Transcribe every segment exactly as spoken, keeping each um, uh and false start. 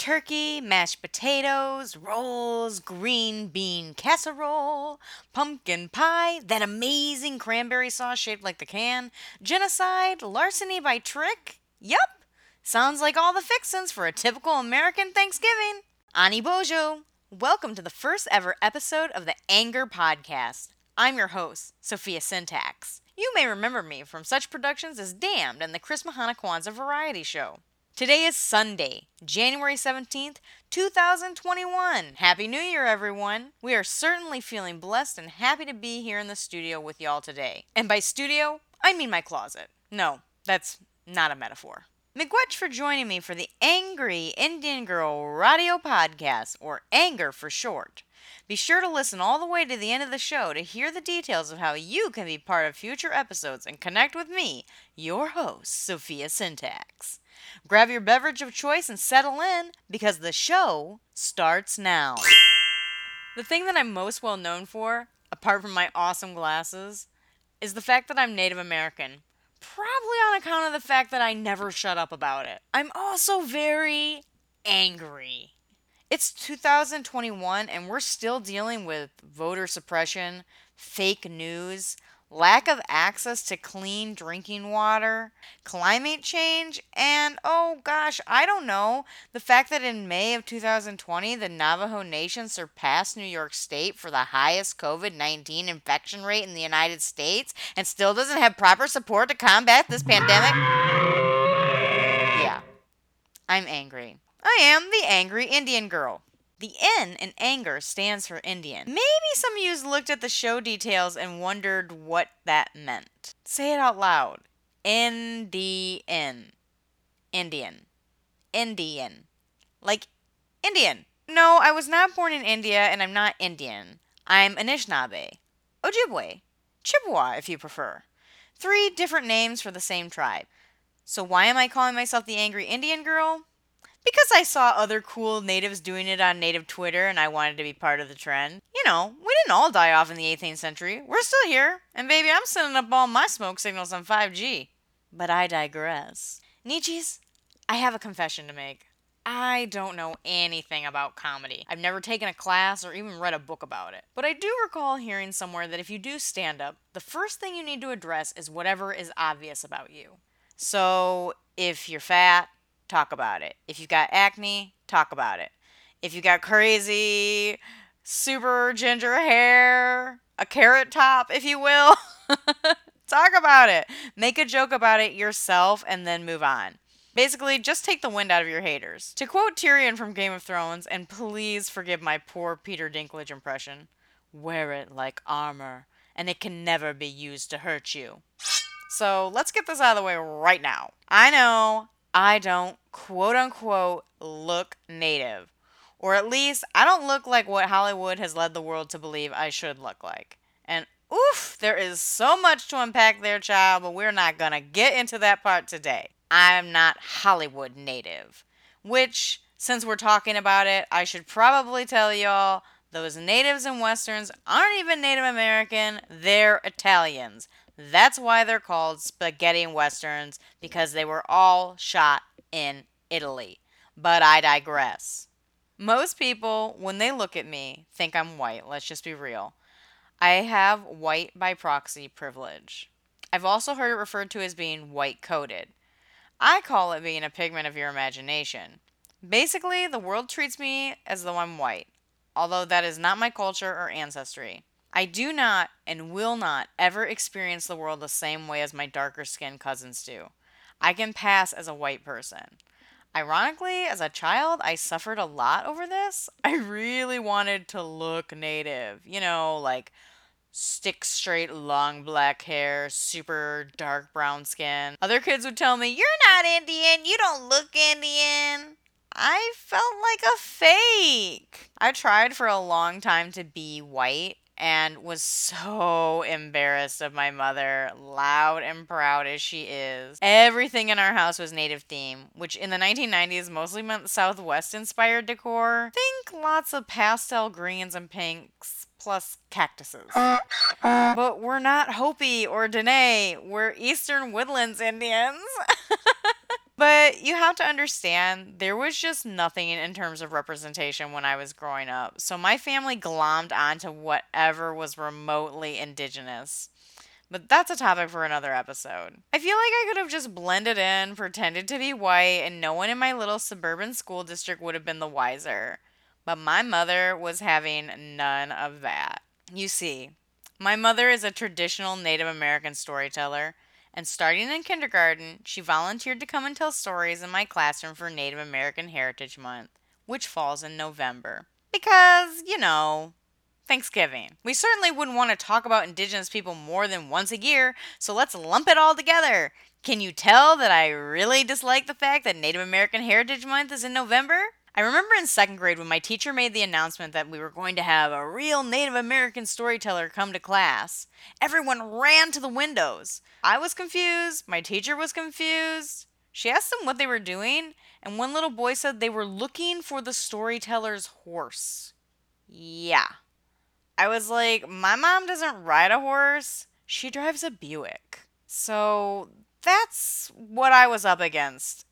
turkey, mashed potatoes, rolls, green bean casserole, pumpkin pie, that amazing cranberry sauce shaped like the can, genocide, larceny by trick. Yup, sounds like all the fixins for a typical American Thanksgiving. Ani Bojo, welcome to the first ever episode of the Anger Podcast. I'm your host, Sophia Syntax. You may remember me from such productions as Damned and the Chris Mahana Kwanzaa Variety Show. Today is Sunday, January seventeenth, two thousand twenty-one. Happy New Year, everyone. We are certainly feeling blessed and happy to be here in the studio with y'all today. And by studio, I mean my closet. No, that's not a metaphor. Miigwech for joining me for the Angry Indian Girl Radio Podcast, or Anger for short. Be sure to listen all the way to the end of the show to hear the details of how you can be part of future episodes and connect with me, your host, Sophia Syntax. Grab your beverage of choice and settle in, because the show starts now. The thing that I'm most well known for, apart from my awesome glasses, is the fact that I'm Native American. Probably on account of the fact that I never shut up about it. I'm also very angry. It's two thousand twenty-one and we're still dealing with voter suppression, fake news, lack of access to clean drinking water, climate change, and oh gosh, I don't know, the fact that in May of two thousand twenty, the Navajo Nation surpassed New York State for the highest covid nineteen infection rate in the United States and still doesn't have proper support to combat this pandemic. Yeah, I'm angry. I am the Angry Indian Girl. The N in anger stands for Indian. Maybe some of you looked at the show details and wondered what that meant. Say it out loud. Indian. Indian. Indian. Like Indian. No, I was not born in India and I'm not Indian. I'm Anishinaabe, Ojibwe, Chippewa if you prefer. Three different names for the same tribe. So why am I calling myself the Angry Indian Girl? Because I saw other cool natives doing it on native Twitter and I wanted to be part of the trend. You know, we didn't all die off in the eighteenth century. We're still here. And baby, I'm sending up all my smoke signals on five G. But I digress. Nietzsche's, I have a confession to make. I don't know anything about comedy. I've never taken a class or even read a book about it. But I do recall hearing somewhere that if you do stand up, the first thing you need to address is whatever is obvious about you. So if you're fat, talk about it. If you've got acne, talk about it. If you got crazy, super ginger hair, a carrot top, if you will, talk about it. Make a joke about it yourself and then move on. Basically, just take the wind out of your haters. To quote Tyrion from Game of Thrones, and please forgive my poor Peter Dinklage impression, wear it like armor, and it can never be used to hurt you. So let's get this out of the way right now. I know I don't, quote unquote, look native. Or at least, I don't look like what Hollywood has led the world to believe I should look like. And oof, there is so much to unpack there, child, but we're not gonna get into that part today. I'm not Hollywood native. Which, since we're talking about it, I should probably tell y'all, those natives and westerns aren't even Native American, they're Italians. That's why they're called spaghetti westerns, because they were all shot in Italy. But I digress. Most people, when they look at me, think I'm white. Let's just be real. I have white by proxy privilege. I've also heard it referred to as being white-coated. I call it being a pigment of your imagination. Basically, the world treats me as though I'm white, although that is not my culture or ancestry. I do not and will not ever experience the world the same way as my darker skinned cousins do. I can pass as a white person. Ironically, as a child, I suffered a lot over this. I really wanted to look native. You know, like stick straight, long black hair, super dark brown skin. Other kids would tell me, "You're not Indian, you don't look Indian." I felt like a fake. I tried for a long time to be white and was so embarrassed of my mother, loud and proud as she is. Everything in our house was native theme, which in the nineteen nineties mostly meant Southwest-inspired decor. Think lots of pastel greens and pinks, plus cactuses. But we're not Hopi or Dene, we're Eastern Woodlands Indians. But you have to understand, there was just nothing in, in terms of representation when I was growing up. So my family glommed onto whatever was remotely indigenous. But that's a topic for another episode. I feel like I could have just blended in, pretended to be white, and no one in my little suburban school district would have been the wiser. But my mother was having none of that. You see, my mother is a traditional Native American storyteller, and starting in kindergarten, she volunteered to come and tell stories in my classroom for Native American Heritage Month, which falls in November. Because, you know, Thanksgiving. We certainly wouldn't want to talk about Indigenous people more than once a year, so let's lump it all together. Can you tell that I really dislike the fact that Native American Heritage Month is in November? I remember in second grade when my teacher made the announcement that we were going to have a real Native American storyteller come to class. Everyone ran to the windows. I was confused. My teacher was confused. She asked them what they were doing, and one little boy said they were looking for the storyteller's horse. Yeah. I was like, my mom doesn't ride a horse. She drives a Buick. So that's what I was up against.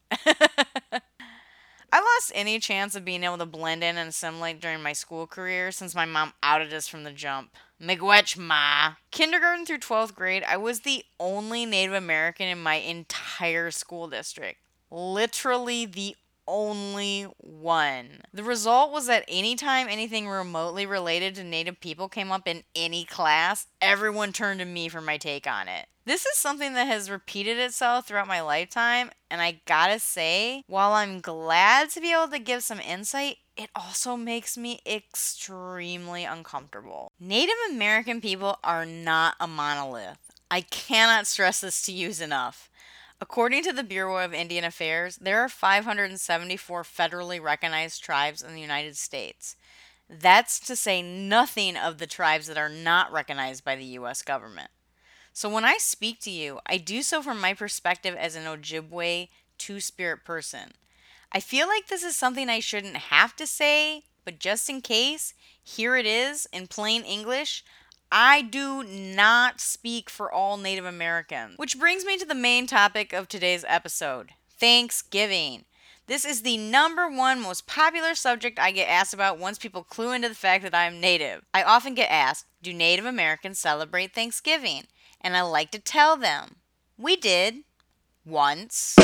I lost any chance of being able to blend in and assimilate during my school career since my mom outed us from the jump. Miigwech ma. Kindergarten through twelfth grade, I was the only Native American in my entire school district. Literally the only one. The result was that anytime anything remotely related to Native people came up in any class, everyone turned to me for my take on it. This is something that has repeated itself throughout my lifetime, and I gotta say, while I'm glad to be able to give some insight, it also makes me extremely uncomfortable. Native American people are not a monolith. I cannot stress this to you enough. According to the Bureau of Indian Affairs, there are five hundred seventy-four federally recognized tribes in the United States. That's to say nothing of the tribes that are not recognized by the U S government. So when I speak to you, I do so from my perspective as an Ojibwe two-spirit person. I feel like this is something I shouldn't have to say, but just in case, here it is in plain English. I do not speak for all Native Americans. Which brings me to the main topic of today's episode, Thanksgiving. This is the number one most popular subject I get asked about once people clue into the fact that I am Native. I often get asked, do Native Americans celebrate Thanksgiving? And I like to tell them, we did. Once.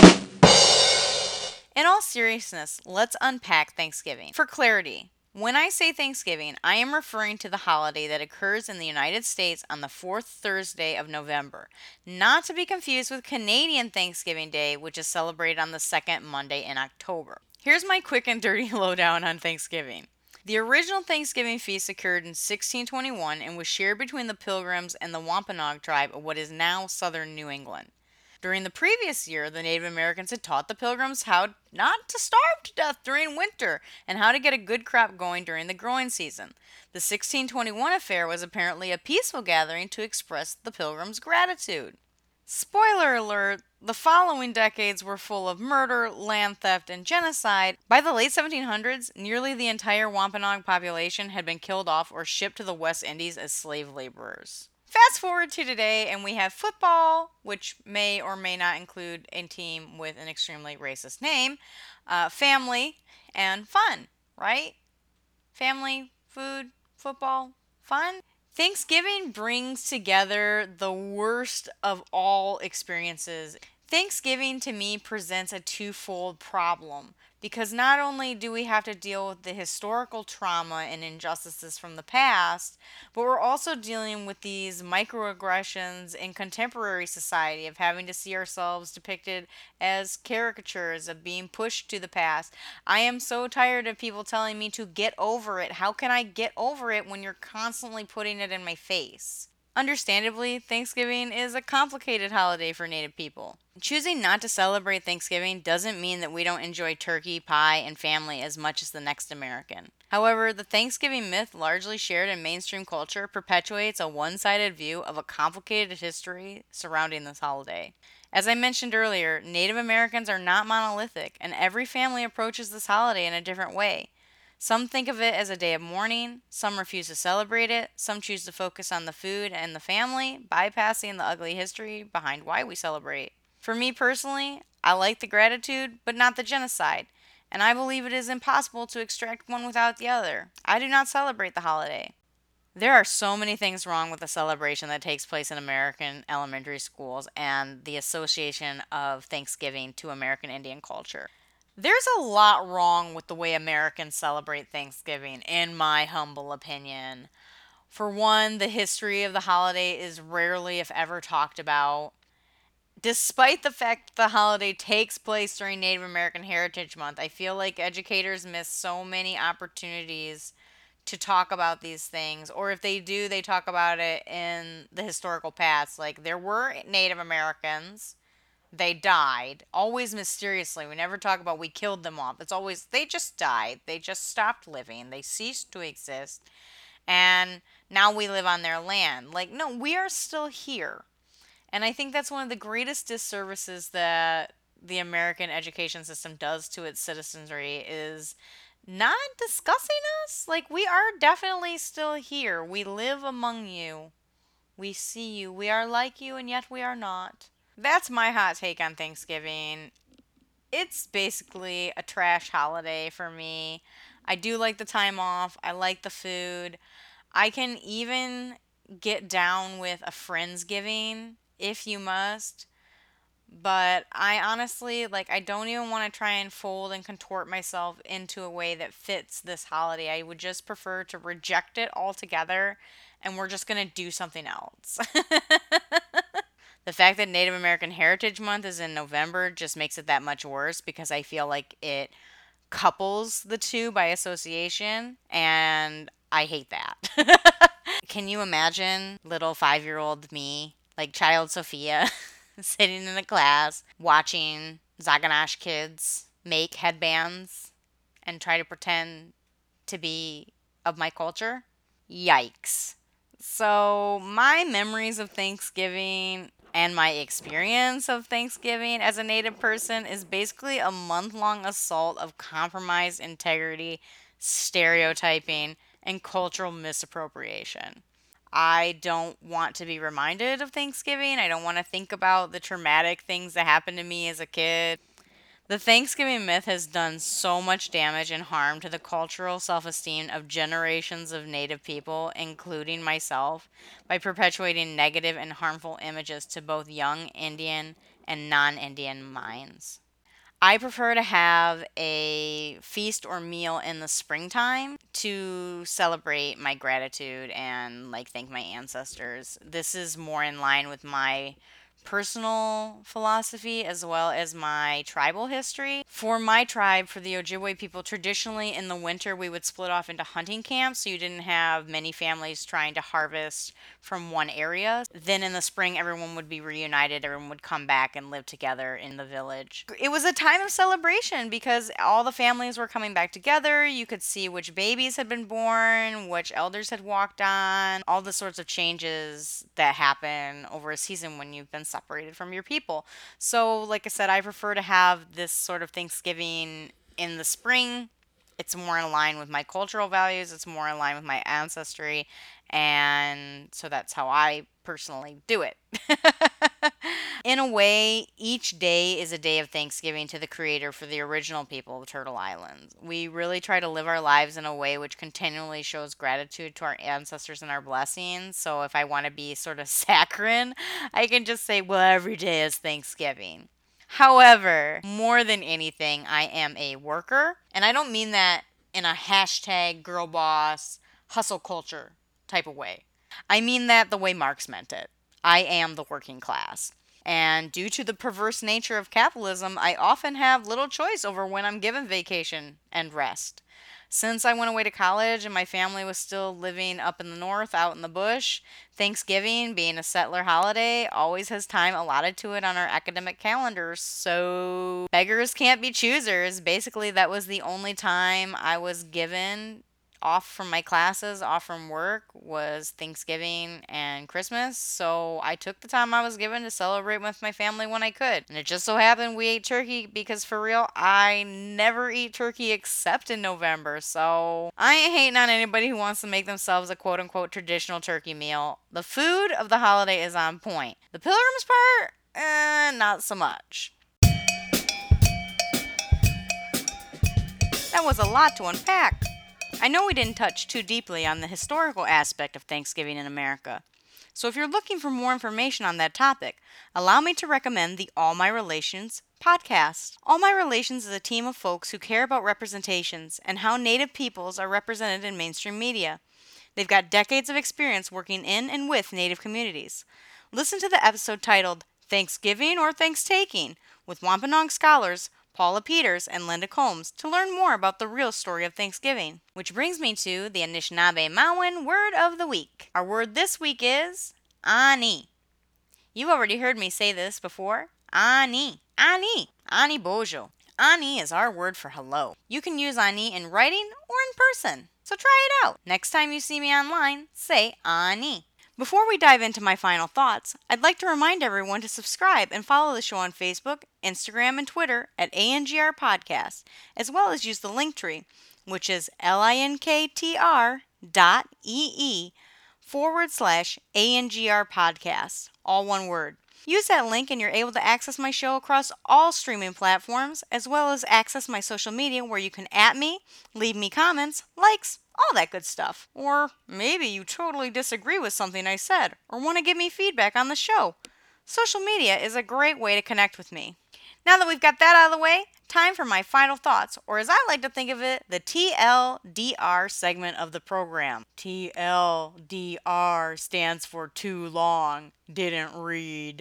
In all seriousness, let's unpack Thanksgiving. For clarity, when I say Thanksgiving, I am referring to the holiday that occurs in the United States on the fourth Thursday of November, not to be confused with Canadian Thanksgiving Day, which is celebrated on the second Monday in October. Here's my quick and dirty lowdown on Thanksgiving. The original Thanksgiving feast occurred in sixteen twenty-one and was shared between the Pilgrims and the Wampanoag tribe of what is now southern New England. During the previous year, the Native Americans had taught the Pilgrims how not to starve to death during winter and how to get a good crop going during the growing season. The sixteen twenty-one affair was apparently a peaceful gathering to express the Pilgrims' gratitude. Spoiler alert, the following decades were full of murder, land theft, and genocide. By the late seventeen hundreds, nearly the entire Wampanoag population had been killed off or shipped to the West Indies as slave laborers. Fast forward to today, and we have football, which may or may not include a team with an extremely racist name, uh, family, and fun, right? Family, food, football, fun. Thanksgiving brings together the worst of all experiences. Thanksgiving to me presents a twofold problem because not only do we have to deal with the historical trauma and injustices from the past, but we're also dealing with these microaggressions in contemporary society of having to see ourselves depicted as caricatures of being pushed to the past. I am so tired of people telling me to get over it. How can I get over it when you're constantly putting it in my face? Understandably, Thanksgiving is a complicated holiday for Native people. Choosing not to celebrate Thanksgiving doesn't mean that we don't enjoy turkey, pie, and family as much as the next American. However, the Thanksgiving myth largely shared in mainstream culture perpetuates a one-sided view of a complicated history surrounding this holiday. As I mentioned earlier, Native Americans are not monolithic, and every family approaches this holiday in a different way. Some think of it as a day of mourning, some refuse to celebrate it, some choose to focus on the food and the family, bypassing the ugly history behind why we celebrate. For me personally, I like the gratitude, but not the genocide. And I believe it is impossible to extract one without the other. I do not celebrate the holiday. There are so many things wrong with the celebration that takes place in American elementary schools and the association of Thanksgiving to American Indian culture. There's a lot wrong with the way Americans celebrate Thanksgiving, in my humble opinion. For one, the history of the holiday is rarely, if ever, talked about. Despite the fact the holiday takes place during Native American Heritage Month, I feel like educators miss so many opportunities to talk about these things. Or if they do, they talk about it in the historical past. Like, there were Native Americans, they died, always mysteriously. We never talk about we killed them off. It's always they just died, they just stopped living, they ceased to exist, and now we live on their land. Like, no, we are still here. And I think that's one of the greatest disservices that the American education system does to its citizenry is not discussing us. Like, we are definitely still here. We live among you. We see you. We are like you, and yet we are not. That's my hot take on Thanksgiving. It's basically a trash holiday for me. I do like the time off. I like the food. I can even get down with a Friendsgiving if you must. But I honestly, like, I don't even want to try and fold and contort myself into a way that fits this holiday. I would just prefer to reject it altogether and we're just going to do something else. The fact that Native American Heritage Month is in November just makes it that much worse because I feel like it couples the two by association, and I hate that. Can you imagine little five year old me, like child Sophia, sitting in a class watching Zaganash kids make headbands and try to pretend to be of my culture? Yikes. So, my memories of Thanksgiving and my experience of Thanksgiving as a Native person is basically a month long assault of compromise, integrity, stereotyping, and cultural misappropriation. I don't want to be reminded of Thanksgiving. I don't want to think about the traumatic things that happened to me as a kid. The Thanksgiving myth has done so much damage and harm to the cultural self esteem of generations of Native people, including myself, by perpetuating negative and harmful images to both young Indian and non Indian minds. I prefer to have a feast or meal in the springtime to celebrate my gratitude and like thank my ancestors. This is more in line with my personal philosophy as well as my tribal history. For my tribe, for the Ojibwe people, traditionally in the winter we would split off into hunting camps so you didn't have many families trying to harvest from one area. Then in the spring, everyone would be reunited, everyone would come back and live together in the village. It was a time of celebration because all the families were coming back together. You could see which babies had been born, which elders had walked on, all the sorts of changes that happen over a season when you've been separated from your people. So, like I said, I prefer to have this sort of Thanksgiving in the spring. It's more in line with my cultural values, it's more in line with my ancestry, and so that's how I personally do it. In a way, each day is a day of thanksgiving to the Creator for the original people of Turtle Island. We really try to live our lives in a way which continually shows gratitude to our ancestors and our blessings. So if I want to be sort of saccharine, I can just say, well, every day is Thanksgiving. However, more than anything, I am a worker. And I don't mean that in a hashtag girl boss hustle culture type of way. I mean that the way Marx meant it. I am the working class. And due to the perverse nature of capitalism, I often have little choice over when I'm given vacation and rest. Since I went away to college and my family was still living up in the north, out in the bush, Thanksgiving, being a settler holiday, always has time allotted to it on our academic calendars. So beggars can't be choosers. Basically, that was the only time I was given off from my classes, off from work, was Thanksgiving and Christmas. So I took the time I was given to celebrate with my family when I could. And it just so happened we ate turkey because, for real, I never eat turkey except in November. So I ain't hating on anybody who wants to make themselves a quote unquote traditional turkey meal. The food of the holiday is on point. The pilgrims part, eh, not so much. That was a lot to unpack. I know we didn't touch too deeply on the historical aspect of Thanksgiving in America. So if you're looking for more information on that topic, allow me to recommend the All My Relations podcast. All My Relations is a team of folks who care about representations and how Native peoples are represented in mainstream media. They've got decades of experience working in and with Native communities. Listen to the episode titled Thanksgiving or Thanks-Taking with Wampanoag scholars Paula Peters and Linda Combs to learn more about the real story of Thanksgiving. Which brings me to the Anishinaabe Mauen word of the week. Our word this week is ani. You've already heard me say this before. Ani. Ani. Ani bojo. Ani is our word for hello. You can use ani in writing or in person. So try it out. Next time you see me online, say ani. Before we dive into my final thoughts, I'd like to remind everyone to subscribe and follow the show on Facebook, Instagram, and Twitter at A N G R Podcast, as well as use the link tree, which is linktr dot ee forward slash A N G R Podcast, all one word. Use that link and you're able to access my show across all streaming platforms, as well as access my social media where you can at me, leave me comments, likes, all that good stuff. Or maybe you totally disagree with something I said or want to give me feedback on the show. Social media is a great way to connect with me. Now that we've got that out of the way, time for my final thoughts, or as I like to think of it, the T L D R segment of the program. T L D R stands for too long, didn't read.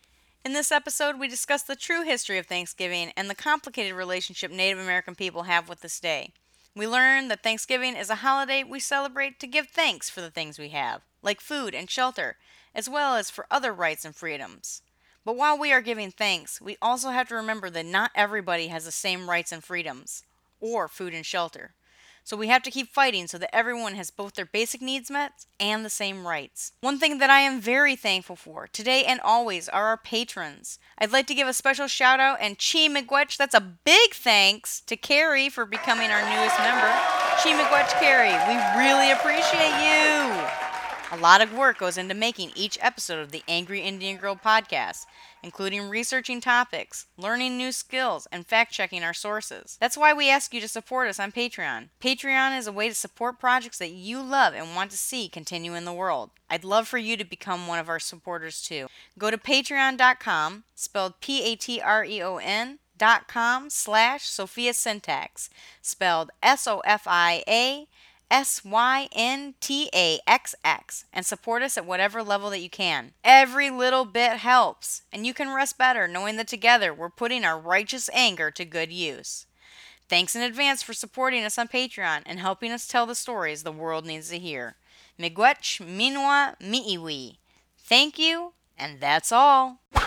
In this episode, we discuss the true history of Thanksgiving and the complicated relationship Native American people have with this day. We learn that Thanksgiving is a holiday we celebrate to give thanks for the things we have, like food and shelter, as well as for other rights and freedoms. But while we are giving thanks, we also have to remember that not everybody has the same rights and freedoms, or food and shelter. So we have to keep fighting so that everyone has both their basic needs met and the same rights. One thing that I am very thankful for, today and always, are our patrons. I'd like to give a special shout out and Chi Miigwech, that's a big thanks to Carrie for becoming our newest member. Chi Miigwech Carrie, we really appreciate you. A lot of work goes into making each episode of the Angry Indian Girl podcast, including researching topics, learning new skills, and fact-checking our sources. That's why we ask you to support us on Patreon. Patreon is a way to support projects that you love and want to see continue in the world. I'd love for you to become one of our supporters too. Go to patreon dot com, spelled P A T R E O N, dot com slash Sophia Syntax, spelled S O F I A S Y N T A X X, and support us at whatever level that you can. Every little bit helps, and you can rest better knowing that together we're putting our righteous anger to good use. Thanks in advance for supporting us on Patreon and helping us tell the stories the world needs to hear. Miigwech minwa miiwi. Thank you, and that's all.